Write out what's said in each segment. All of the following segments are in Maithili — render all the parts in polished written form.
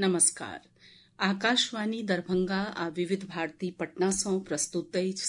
नमस्कार। आकाशवाणी दरभंगा आ विविध भारती पटना सँ प्रस्तुत अछि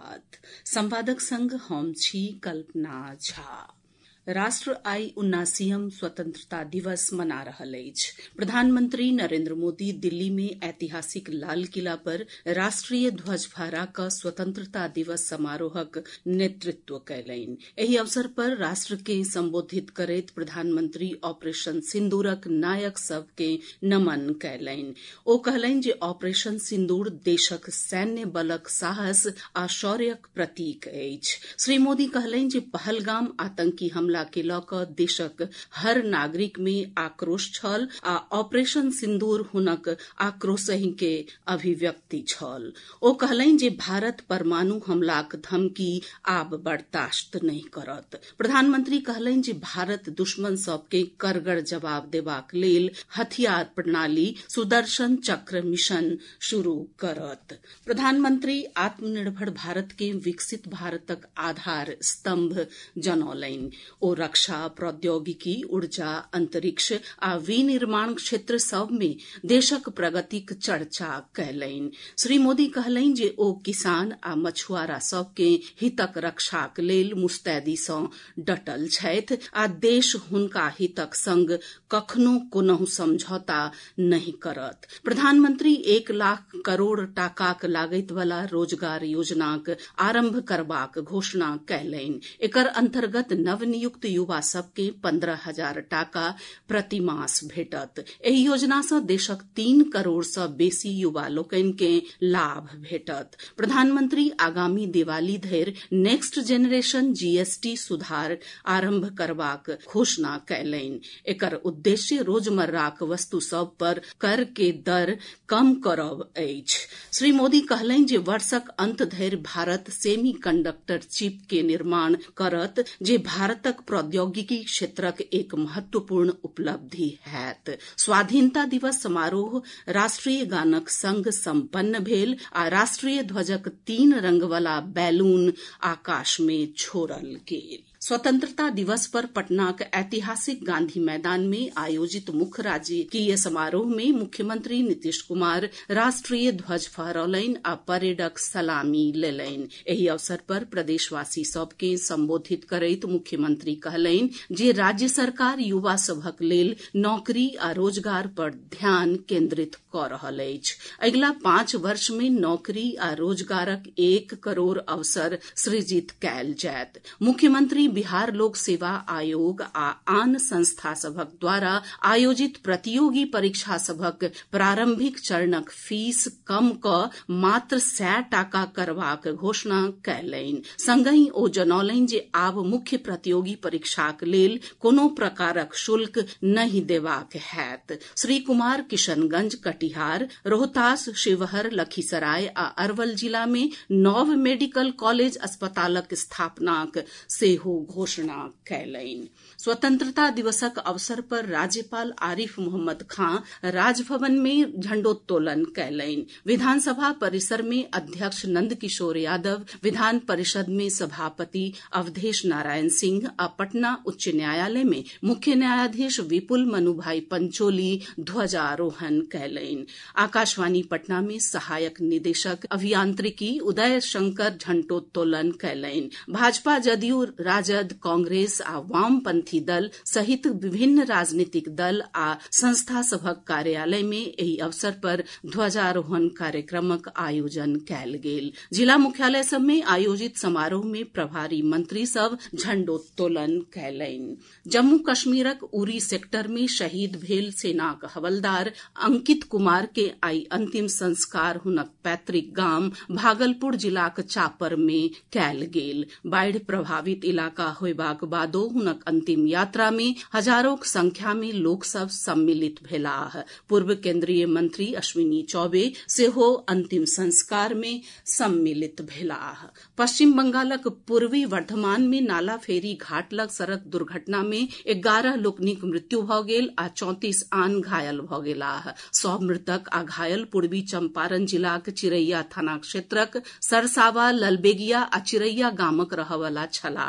संवादक संग हम छी कल्पना झा। राष्ट्र आइ 79वां स्वतंत्रता दिवस मना रहल अछि। प्रधानमंत्री नरेंद्र मोदी दिल्ली में ऐतिहासिक लाल किला पर राष्ट्रीय ध्वज फहरा कऽ स्वतंत्रता दिवस समारोहक नेतृत्व कयलनि। एहि अवसर पर राष्ट्र के संबोधित करैत प्रधानमंत्री ऑपरेशन सिंदूरक नायक सभ के नमन कयलनि। ओ कहलनि जे ऑपरेशन सिंदूर देशक सैन्य बलक साहस आ शौर्यक प्रतीक अछि। श्री मोदी कहलनि जे पहलगाम आतंकी हमला के लऽ कऽ देशक हर नागरिक में आक्रोश छल आ ऑपरेशन सिंदूर हुनक आक्रोशहि के अभिव्यक्ति छल। ओ कहलनि जे भारत परमाणु हमलाक धमकी आब बर्दाश्त नहि करत। प्रधानमंत्री कहलनि जे भारत दुश्मन सभ के करगड़ जवाब देबाक लेल हथियार प्रणाली सुदर्शन चक्र मिशन शुरू करत। प्रधानमंत्री आत्मनिर्भर भारत के विकसित भारतक आधार स्तंभ जनौलनि। ओ रक्षा, प्रौद्योगिकी, ऊर्जा, अंतरिक्ष आ विनिर्माण क्षेत्र सभ में देशक प्रगतिक चर्चा कयलनि। श्री मोदी कहलनि जे ओ किसान आ मछुआरा सभ के हितक रक्षाक लेल मुस्तैदी सँ डटल छथि आ देश हुनका हितक संग कखनो कोनहुँ समझौता नहि करत। प्रधानमंत्री 1 लाख करोड़ टाकाक लागति वाला रोजगार योजनाक आरंभ करबाक घोषणा कयलनि। एकर अंतर्गत नवनियुक्त युवा सभ के 15,000 टाका प्रति मास भेटत। एहि योजना सँ देशक 3 करोड़ सँ बेसी युवा लोकनि के लाभ भेटत। प्रधानमंत्री आगामी दिवाली धरि नेक्स्ट जेनरेशन जीएसटी सुधार आरंभ करबाक घोषणा कयलनि। एकर उद्देश्य रोजमर्राक वस्तु सभ पर कर के दर कम करब अछि। श्री मोदी कहलनि जे वर्षक अंत धरि भारत सेमी कंडक्टर चिप के निर्माण करत जे भारतक प्रौद्योगिकी क्षेत्रक एक महत्वपूर्ण उपलब्धि हैत। स्वाधीनता दिवस समारोह राष्ट्रीय गानक संग संपन्न भेल आ राष्ट्रीय ध्वजक 3 रंग वाला बैलून आकाश में छोड़ल गेल। स्वतंत्रता दिवस पर पटनाक ऐतिहासिक गांधी मैदान में आयोजित मुख्य राजकीय समारोह में मुख्यमंत्री नीतीश कुमार राष्ट्रीय ध्वज फहरौलनि आ परेडक सलामी लेलनि। एहि अवसर पर प्रदेशवासी सभ के संबोधित करैत मुख्यमंत्री कहलनि जे राज्य सरकार युवा सभक लेल नौकरी आ रोजगार पर ध्यान केंद्रित कऽ रहल अछि। अगिला 5 वर्ष में नौकरी आ रोजगारक 1 करोड़ अवसर सृजित कयल जायत। मुख्यमंत्री बिहार लोक सेवा आयोग आ आन संस्था सभक द्वारा आयोजित प्रतियोगी परीक्षा सभक प्रारंभिक चरणक फीस कम कऽ मात्र 100 टाका करबाक घोषणा कयलनि। संगहि ओ जनौलनि जे आब मुख्य प्रतियोगी परीक्षाक लेल कोनो प्रकारक शुल्क नहि देबाक हैत। श्री कुमार किशनगंज, कटिहार, रोहतास, शिवहर, लखीसराय आ अरवल जिला में नव मेडिकल कॉलेज अस्पतालक स्थापनाक सेहो घोषणा कयलनि। स्वतंत्रता दिवसक अवसर पर राज्यपाल आरिफ मोहम्मद खां राजभवन में झंडोत्तोलन कयलनि। विधानसभा परिसर में अध्यक्ष नंद किशोर यादव, विधान परिषद में सभापति अवधेश नारायण सिंह आ पटना उच्च न्यायालय में मुख्य न्यायाधीश विपुल मनुभाई पंचोली ध्वजारोहण कयलनि। आकाशवाणी पटना में सहायक निदेशक अभियांत्रिकी उदय शंकर झंडोत्तोलन कयलनि। भाजपा, जदयू, राजद, कांग्रेस आ वामपंथी दल सहित विभिन्न राजनीतिक दल आ संस्था सभक कार्यालय में एहि अवसर पर ध्वजारोहण कार्यक्रमक आयोजन कयल गेल। जिला मुख्यालय सभ में आयोजित समारोह में प्रभारी मंत्री सभ झंडोत्तोलन कयलनि। जम्मू कश्मीरक उरी सेक्टर में शहीद भेल सेनाक हवलदार अंकित कुमार के आइ अंतिम संस्कार हुनक पैतृक गाम भागलपुर जिलाक चापर में कयल गेल। बाढ़ि प्रभावित इलाका होयबाक बादो हुनक अंतिम यात्रा में हजारोक संख्या में लोक सभ सम्मिलित भेलाह। पूर्व केंद्रीय मंत्री अश्विनी चौबे सेहो अंतिम संस्कार में सम्मिलित भेलाह। पश्चिम बंगालक पूर्वी वर्धमान में नाला फेरी घाट लग सड़क दुर्घटना में 11 लोकनिक मृत्यु भऽ गेल आ 34 आन घायल भऽ गेलाह। सभ मृतक आ घायल पूर्वी चंपारण जिलाक चिरैया थाना क्षेत्रक सरसावा, ललबेगिया आ चिरैया गामक रहयवला छलाह।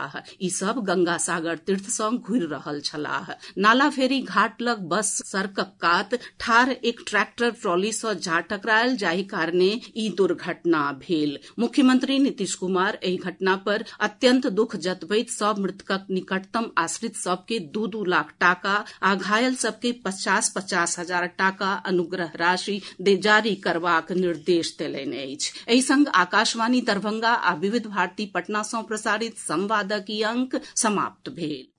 ई सब गंगा सागर तीर्थ सँ घुरि रहल छलाह। नालाफेरी घाट लग बस सड़कक कात ठाढ़ एक ट्रैक्टर ट्रॉली सँ जा टकरायल, जाहि कारणे ई दुर्घटना भेल। मुख्यमंत्री नीतीश कुमार एहि घटना पर अत्यंत दुख जतबैत सभ मृतकक निकटतम आश्रित सभ के 2-2 लाख टाका आ घायल सभ के 50-50 हजार टाका अनुग्रह राशि जारी करबाक निर्देश देलनि अछि। एहि संग आकाशवाणी दरभंगा आ विविध भारती पटना सँ प्रसारित संवादक ई अंक समाप्त भेल।